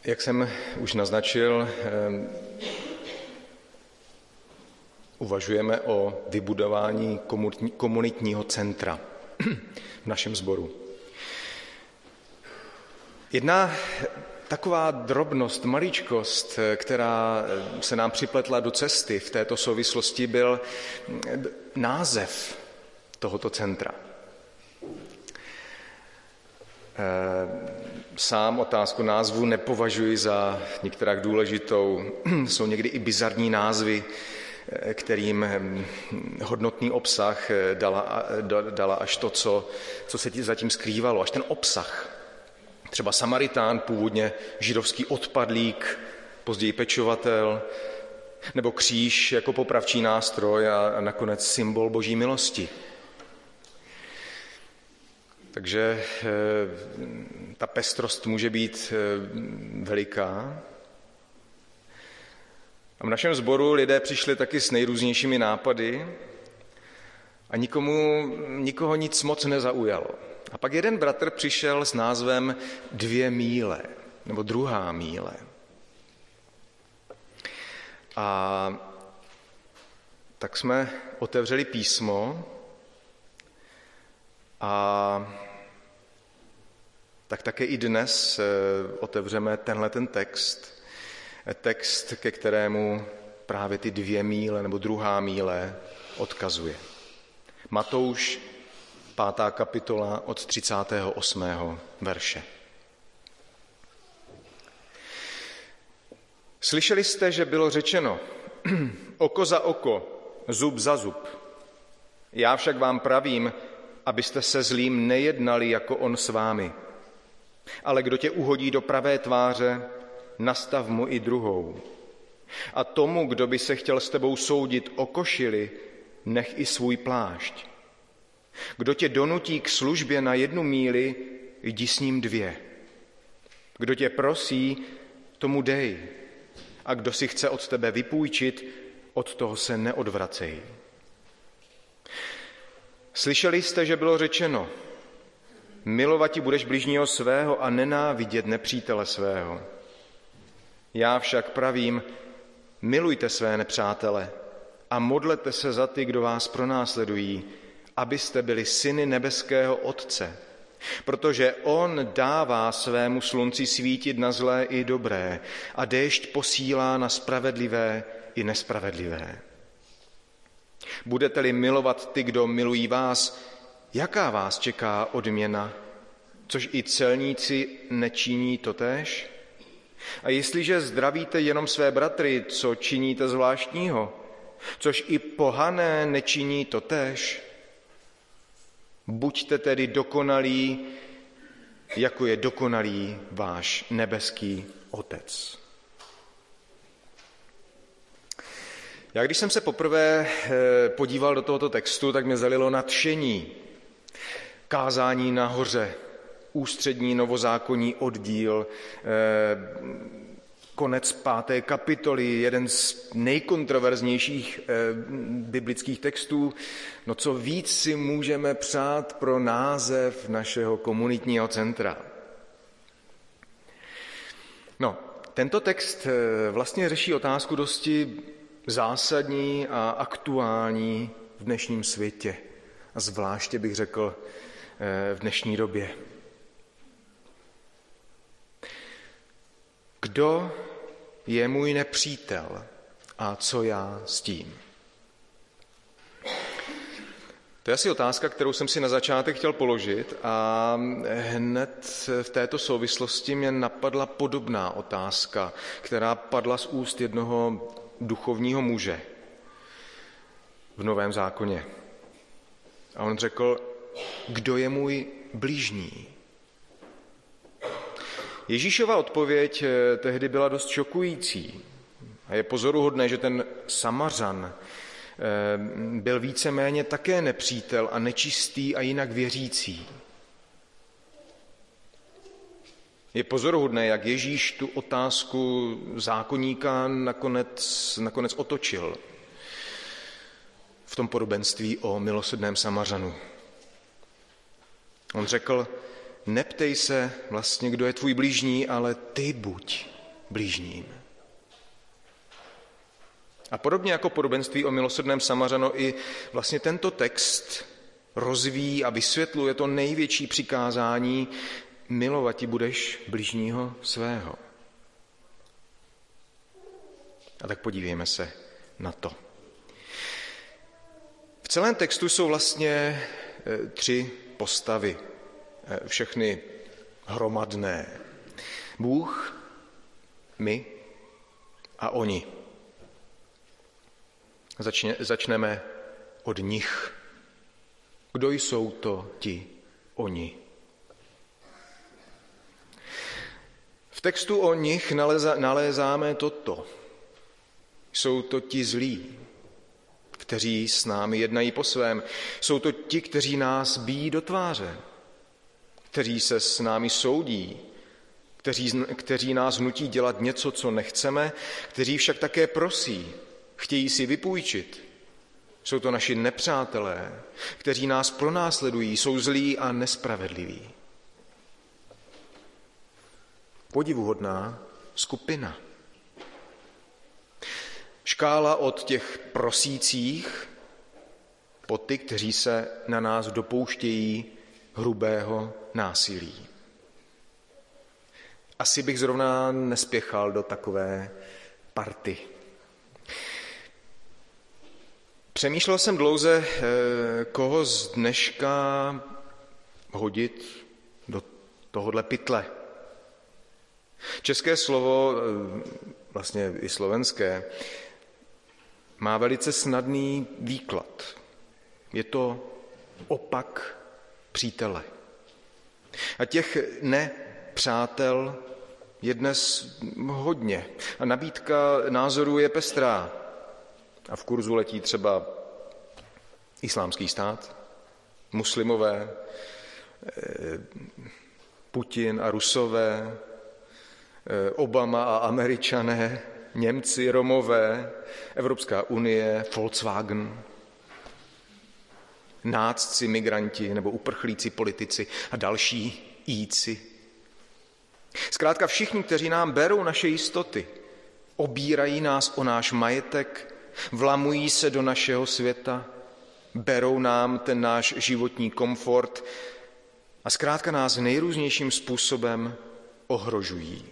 Jak jsem už naznačil, uvažujeme o vybudování komunitního centra v našem sboru. Jedna taková drobnost, maličkost, která se nám připletla do cesty v této souvislosti, byl název tohoto centra. Sám otázku názvu nepovažuji za některak důležitou. Jsou někdy i bizarní názvy, kterým hodnotný obsah dala až to, co se zatím skrývalo, až ten obsah. Třeba Samaritán, původně židovský odpadlík, později pečovatel, nebo kříž jako popravčí nástroj a nakonec symbol boží milosti. Takže ta pestrost může být veliká. A v našem sboru lidé přišli taky s nejrůznějšími nápady a nikoho nic moc nezaujalo. A pak jeden bratr přišel s názvem 2 míle, nebo 2. míle. A tak jsme otevřeli písmo a tak také i dnes otevřeme ten text, ke kterému právě ty 2 míle nebo 2. míle odkazuje. Matouš, 5. kapitola od 38. verše. Slyšeli jste, že bylo řečeno, oko za oko, zub za zub. Já však vám pravím, abyste se zlým nejednali jako on s vámi. Ale kdo tě uhodí do pravé tváře, nastav mu i druhou. A tomu, kdo by se chtěl s tebou soudit o košili, nech i svůj plášť. Kdo tě donutí k službě na 1 míli, jdi s ním 2. Kdo tě prosí, tomu dej. A kdo si chce od tebe vypůjčit, od toho se neodvracej. Slyšeli jste, že bylo řečeno, milovati budeš bližního svého a nenávidět nepřítele svého. Já však pravím, milujte své nepřátele a modlete se za ty, kdo vás pronásledují, abyste byli syny nebeského Otce, protože on dává svému slunci svítit na zlé i dobré a déšť posílá na spravedlivé i nespravedlivé. Budete-li milovat ty, kdo milují vás, jaká vás čeká odměna, což i celníci nečiní totéž? A jestliže zdravíte jenom své bratry, co činíte zvláštního, což i pohané nečiní totéž? Buďte tedy dokonalí, jako je dokonalý váš nebeský Otec. Já když jsem se poprvé podíval do tohoto textu, tak mě zalilo nadšení. Kázání nahoře, ústřední novozákonní oddíl, konec 5. kapitoly, jeden z nejkontroverznějších biblických textů. No co víc si můžeme přát pro název našeho komunitního centra? No, tento text vlastně řeší otázku dosti zásadní a aktuální v dnešním světě. A zvláště bych řekl v dnešní době. Kdo je můj nepřítel a co já s tím? To je asi otázka, kterou jsem si na začátek chtěl položit a hned v této souvislosti mě napadla podobná otázka, která padla z úst jednoho duchovního muže v Novém zákoně. A on řekl, kdo je můj bližní? Ježíšova odpověď tehdy byla dost šokující. A je pozoruhodné, že ten Samařan byl víceméně také nepřítel a nečistý a jinak věřící. Je pozoruhodné, jak Ježíš tu otázku zákoníka nakonec otočil v tom podobenství o milosrdném Samařanu. On řekl, neptej se vlastně, kdo je tvůj bližní, ale ty buď blížním. A podobně jako podobenství o milosrdném Samařanu, i vlastně tento text rozvíjí a vysvětluje to největší přikázání: milovati budeš bližního svého. A tak podívejme se na to. V celém textu jsou vlastně 3 postavy, všechny hromadné. Bůh, my a oni. Začneme od nich. Kdo jsou to ti oni? V textu o nich nalézáme toto. Jsou to ti zlí, kteří s námi jednají po svém. Jsou to ti, kteří nás bijí do tváře, kteří se s námi soudí, kteří nás nutí dělat něco, co nechceme, kteří však také prosí, chtějí si vypůjčit. Jsou to naši nepřátelé, kteří nás pronásledují, jsou zlí a nespravedliví. Podivuhodná skupina. Škála od těch prosících po ty, kteří se na nás dopouštějí hrubého násilí. Asi bych zrovna nespěchal do takové party. Přemýšlel jsem dlouze, koho z dneška hodit do tohohle pytle. České slovo, vlastně i slovenské, má velice snadný výklad. Je to opak přítele. A těch nepřátel je dnes hodně. A nabídka názorů je pestrá. A v kurzu letí třeba Islámský stát, muslimové, Putin a Rusové, Obama a Američané, Němci, Romové, Evropská unie, Volkswagen, nácci, migranti nebo uprchlíci, politici a další jíci. Zkrátka všichni, kteří nám berou naše jistoty, obírají nás o náš majetek, vlamují se do našeho světa, berou nám ten náš životní komfort a zkrátka nás nejrůznějším způsobem ohrožují.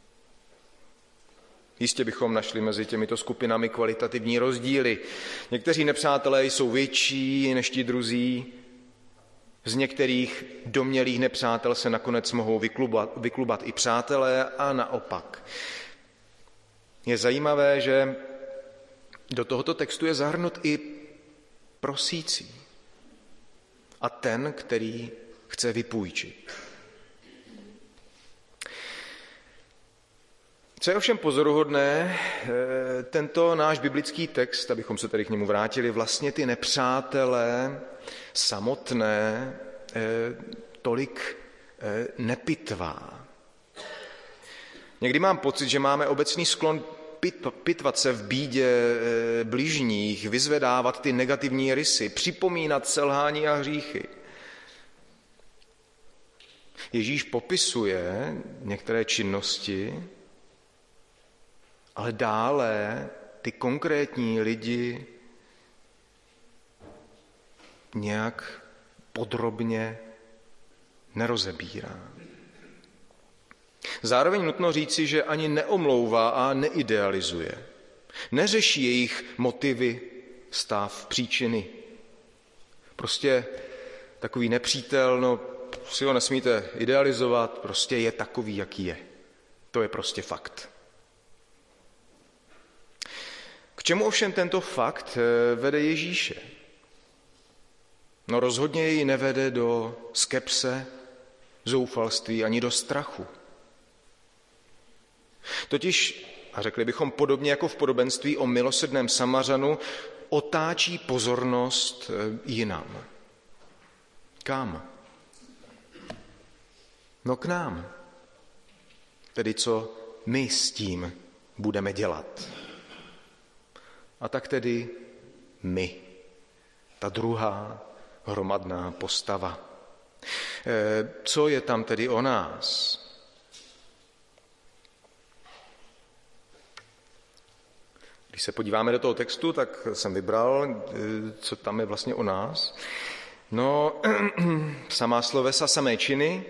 Jistě bychom našli mezi těmito skupinami kvalitativní rozdíly. Někteří nepřátelé jsou větší než ti druzí. Z některých domnělých nepřátel se nakonec mohou vyklubat i přátelé a naopak. Je zajímavé, že do tohoto textu je zahrnut i prosící a ten, který chce vypůjčit. Co je ovšem pozoruhodné, tento náš biblický text, abychom se tady k němu vrátili, vlastně ty nepřátelé samotné tolik nepitvá. Někdy mám pocit, že máme obecný sklon pitvat se v bídě bližních, vyzvedávat ty negativní rysy, připomínat selhání a hříchy. Ježíš popisuje některé činnosti, ale dále ty konkrétní lidi nějak podrobně nerozebírá. Zároveň nutno říci, že ani neomlouvá a neidealizuje. Neřeší jejich motivy, stav, příčiny. Prostě takový nepřítel, si ho nesmíte idealizovat, prostě je takový, jaký je. To je prostě fakt. K čemu ovšem tento fakt vede Ježíše? Rozhodně jej nevede do skepse, zoufalství ani do strachu. Totiž, a řekli bychom podobně jako v podobenství o milosrdném Samařanu, otáčí pozornost jinam. Kam? K nám. Tedy co my s tím budeme dělat. A tak tedy my, ta druhá hromadná postava. Co je tam tedy o nás? Když se podíváme do toho textu, tak jsem vybral, co tam je vlastně o nás. No, samá slovesa, samé činy.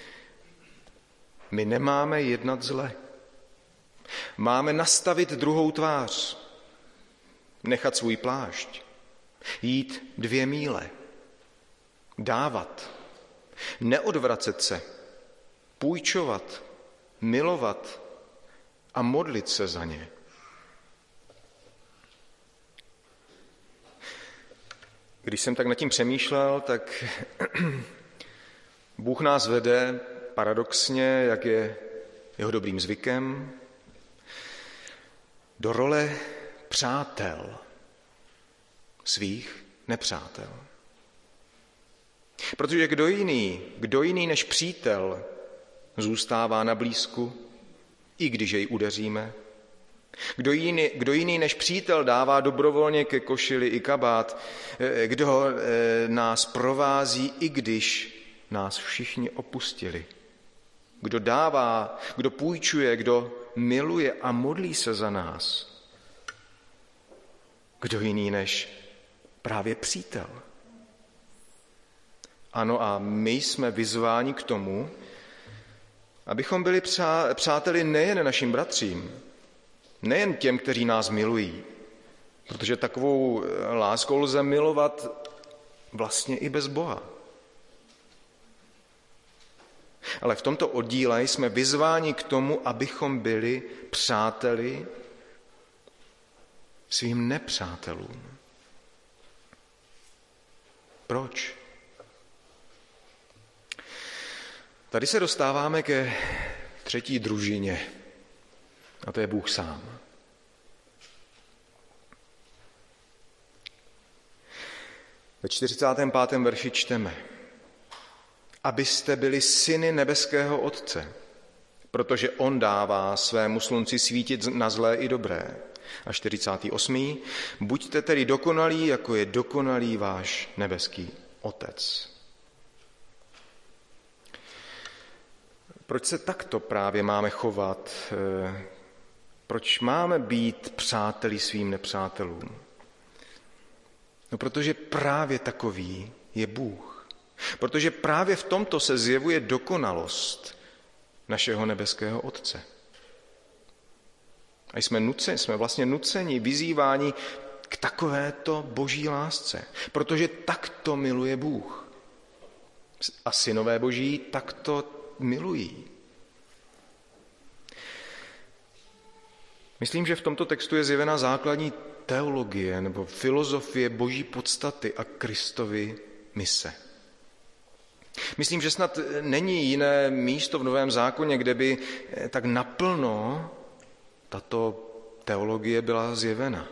My nemáme jednat zle. Máme nastavit druhou tvář, nechat svůj plášť, jít 2 míle, dávat, neodvracet se, půjčovat, milovat a modlit se za ně. Když jsem tak nad tím přemýšlel, tak Bůh nás vede paradoxně, jak je jeho dobrým zvykem, do role přátel svých nepřátel. Protože kdo jiný než přítel zůstává na blízku, i když jej udeříme? Kdo jiný než přítel dává dobrovolně ke košili i kabát? Kdo nás provází, i když nás všichni opustili? Kdo dává, kdo půjčuje, kdo miluje a modlí se za nás? Kdo jiný než právě přítel? Ano, a my jsme vyzváni k tomu, abychom byli přáteli nejen našim bratřím, nejen těm, kteří nás milují, protože takovou láskou lze milovat vlastně i bez Boha. Ale v tomto oddíle jsme vyzváni k tomu, abychom byli přáteli svým nepřátelům. Proč? Tady se dostáváme ke 3. družině, a to je Bůh sám. Ve 45. verši čteme: abyste byli syny nebeského Otce, protože on dává svému slunci svítit na zlé i dobré. A 48. buďte tedy dokonalí, jako je dokonalý váš nebeský Otec. Proč se takto právě máme chovat? Proč máme být přáteli svým nepřátelům? No, protože právě takový je Bůh. Protože právě v tomto se zjevuje dokonalost našeho nebeského Otce. A jsme vlastně nuceni, vyzýváni k takovéto boží lásce, protože takto miluje Bůh. A synové boží takto milují. Myslím, že v tomto textu je zjevena základní teologie nebo filozofie boží podstaty a Kristovy mise. Myslím, že snad není jiné místo v Novém zákoně, kde by tak naplno tato teologie byla zjevena.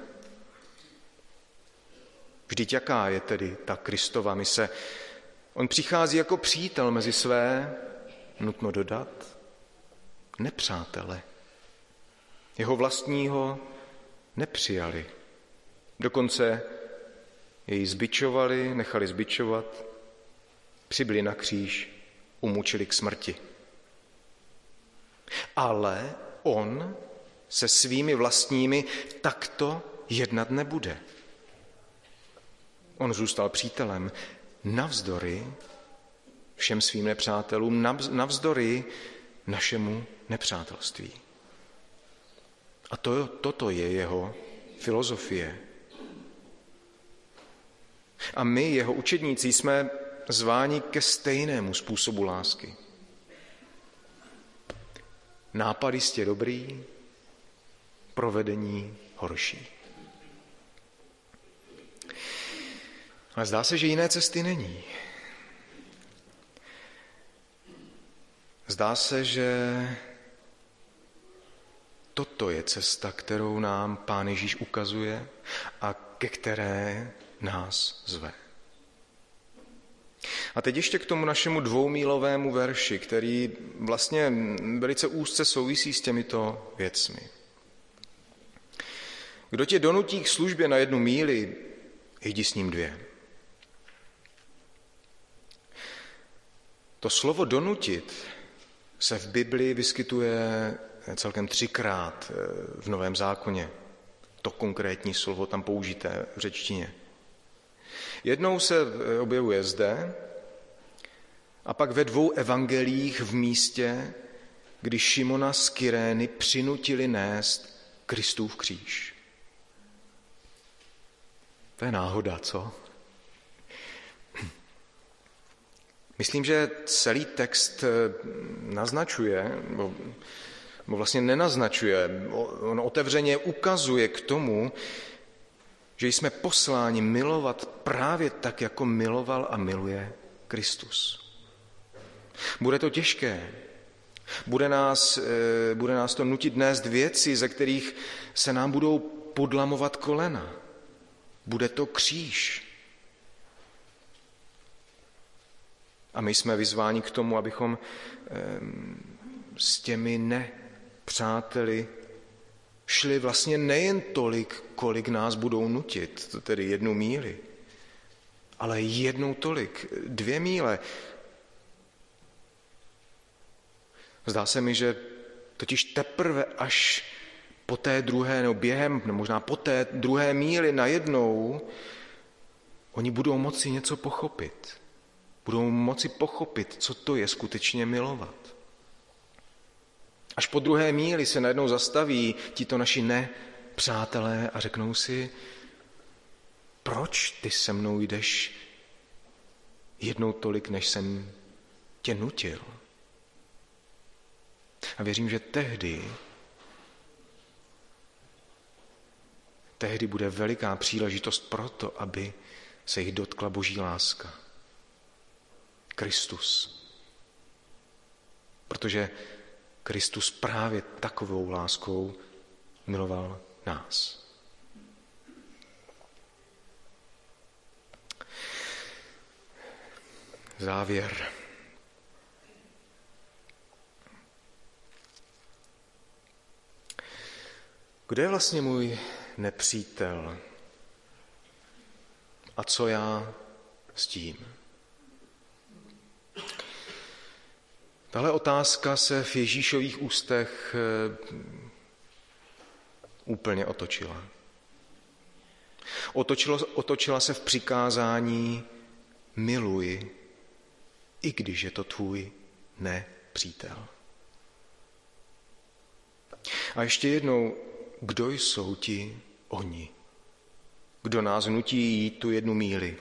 Vždyť jaká je tedy ta Kristova mise? On přichází jako přítel mezi své, nutno dodat, nepřátele. Jeho vlastního nepřijali. Dokonce jej zbičovali, nechali zbičovat, přibili na kříž, umučili k smrti. Ale on se svými vlastními takto jednat nebude. On zůstal přítelem navzdory všem svým nepřátelům, navzdory našemu nepřátelství. A toto je jeho filozofie. A my, jeho učedníci, jsme zváni ke stejnému způsobu lásky. Nápad jistě dobrý, provedení horší. Ale zdá se, že jiné cesty není. Zdá se, že toto je cesta, kterou nám Pán Ježíš ukazuje a ke které nás zve. A teď ještě k tomu našemu 2mílovému verši, který vlastně velice úzce souvisí s těmito věcmi. Kdo tě donutí k službě na 1 míli, jdi s ním 2. To slovo donutit se v Biblii vyskytuje celkem 3krát v Novém zákoně. to konkrétní slovo tam použité v řečtině. Jednou se objevuje zde a pak ve 2 evangeliích v místě, kdy Šimona z Kyrény přinutili nést Kristův kříž. To je náhoda, co? Myslím, že celý text naznačuje, nebo vlastně nenaznačuje, on otevřeně ukazuje k tomu, že jsme posláni milovat právě tak, jako miloval a miluje Kristus. Bude to těžké. Bude nás to nutit nést věci, ze kterých se nám budou podlamovat kolena. Bude to kříž. A my jsme vyzváni k tomu, abychom s těmi nepřáteli šli vlastně nejen tolik, kolik nás budou nutit, to tedy 1 míli, ale jednou tolik, 2 míle. Zdá se mi, že totiž teprve až po té druhé, nebo během, nebo možná po té 2. míli najednou, oni budou moci něco pochopit. Budou moci pochopit, co to je skutečně milovat. Až po 2. míli se najednou zastaví tito naši nepřátelé a řeknou si, proč ty se mnou jdeš jednou tolik, než jsem tě nutil. A věřím, že tehdy bude veliká příležitost pro to, aby se jich dotkla Boží láska. Kristus. Protože Kristus právě takovou láskou miloval nás. Závěr. Kdo je vlastně můj nepřítel? A co já s tím? Tahle otázka se v Ježíšových ústech úplně otočila. Otočila se v přikázání miluj, i když je to tvůj nepřítel. A ještě jednou, kdo jsou ti oni? Kdo nás nutí jít tu 1 míli?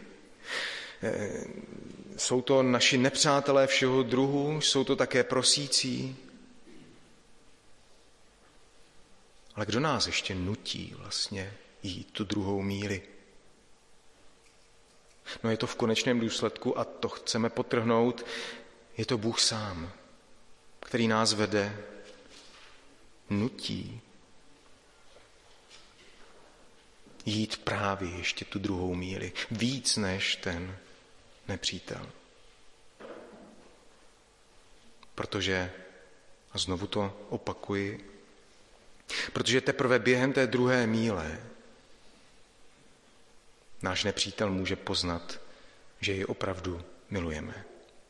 Jsou to naši nepřátelé všeho druhu, jsou to také prosící. Ale kdo nás ještě nutí vlastně jít tu 2. míli? No je to v konečném důsledku, a to chceme podtrhnout, je to Bůh sám, který nás vede, nutí jít právě ještě tu 2. míli, víc než ten nepřítel. Protože, a znovu to opakuji, protože teprve během té 2. míle náš nepřítel může poznat, že ji opravdu milujeme.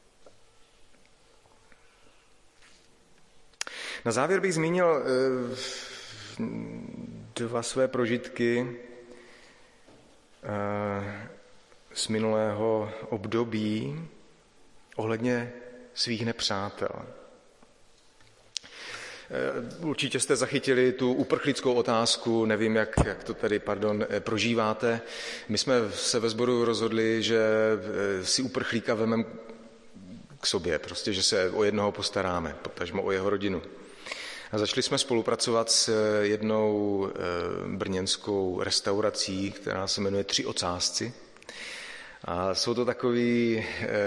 Na závěr bych zmínil 2 své prožitky z minulého období ohledně svých nepřátel. Určitě jste zachytili tu uprchlickou otázku, nevím, jak to tady, prožíváte. My jsme se ve sboru rozhodli, že si uprchlíka vememe k sobě, prostě, že se o jednoho postaráme, potažmo o jeho rodinu. A začali jsme spolupracovat s jednou brněnskou restaurací, která se jmenuje 3 ocásci. A jsou to takový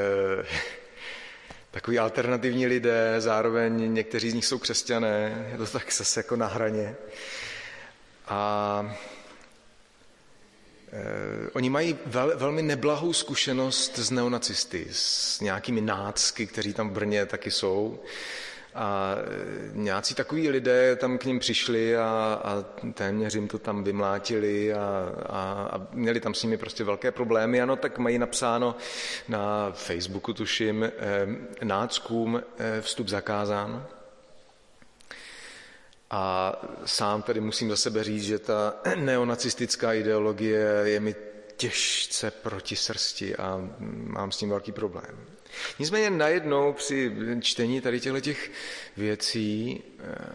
alternativní lidé, zároveň někteří z nich jsou křesťané, je to tak zase jako na hraně. A oni mají velmi neblahou zkušenost s neonacisty, s nějakými nácky, kteří tam v Brně taky jsou. A nějací takoví lidé tam k ním přišli a téměř jim to tam vymlátili a měli tam s nimi prostě velké problémy. Ano, tak mají napsáno na Facebooku, tuším, náckům vstup zakázán. A sám tady musím za sebe říct, že ta neonacistická ideologie je mi těžce proti srsti a mám s tím velký problém. Nicméně najednou při čtení tady těch věcí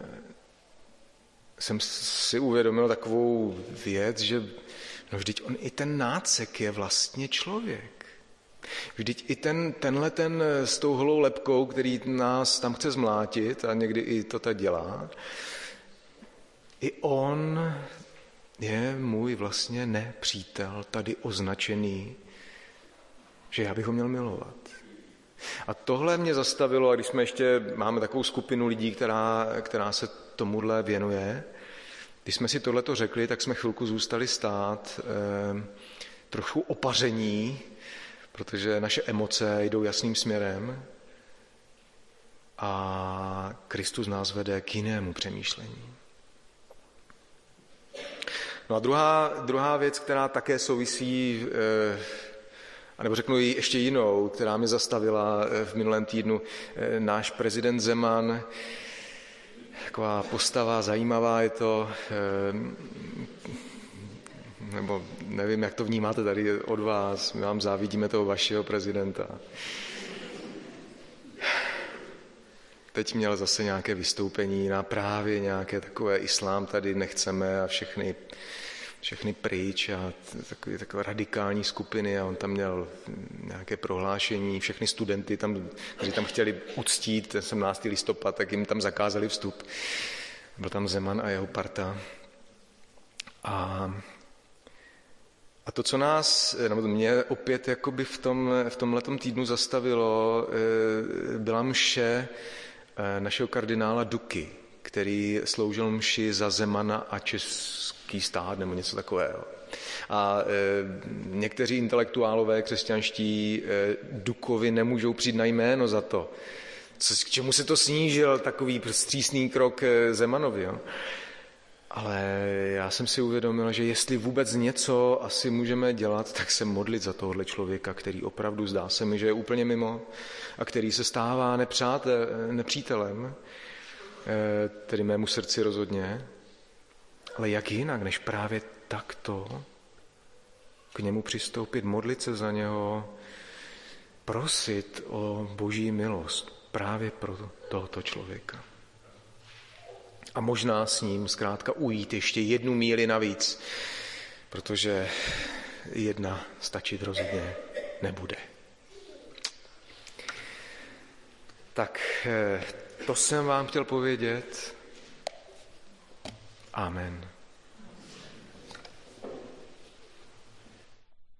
jsem si uvědomil takovou věc, že no vždyť on i ten nácek je vlastně člověk. Vždyť i tenhle s tou holou lebkou, který nás tam chce zmlátit a někdy i to tak dělá, i on je můj vlastně nepřítel tady označený, že já bych ho měl milovat. A tohle mě zastavilo, a když máme takovou skupinu lidí, která se tomuhle věnuje, když jsme si tohleto řekli, tak jsme chvilku zůstali stát, trochu opaření, protože naše emoce jdou jasným směrem a Kristus nás vede k jinému přemýšlení. No a druhá věc, která také souvisí, anebo řeknu ji ještě jinou, která mě zastavila v minulém týdnu, náš prezident Zeman, taková postava, zajímavá je to, nebo nevím, jak to vnímáte tady od vás, my vám závidíme toho vašeho prezidenta. Teď měl zase nějaké vystoupení na právě nějaké takové islám tady nechceme a všechny pryč a takové radikální skupiny a on tam měl nějaké prohlášení, všechny studenty, kteří tam chtěli uctít 17. listopad, tak jim tam zakázali vstup. Byl tam Zeman a jeho parta. A to, co mě opět jakoby v tomhletom týdnu zastavilo, byla mše našeho kardinála Duky, který sloužil mši za Zemana a český stát nebo něco takového. A někteří intelektuálové křesťanští Dukovi nemůžou přijít na jméno za to. K čemu se to snížil takový vstřícný krok Zemanovi. Jo? Ale já jsem si uvědomil, že jestli vůbec něco asi můžeme dělat, tak se modlit za tohohle člověka, který opravdu zdá se mi, že je úplně mimo a který se stává nepřítelem, tedy mému srdci rozhodně, ale jak jinak, než právě takto k němu přistoupit, modlit se za něho, prosit o Boží milost právě pro tohoto člověka. A možná s ním zkrátka ujít ještě 1 míli navíc, protože 1 stačit rozhodně nebude. Tak to jsem vám chtěl povědět. Amen.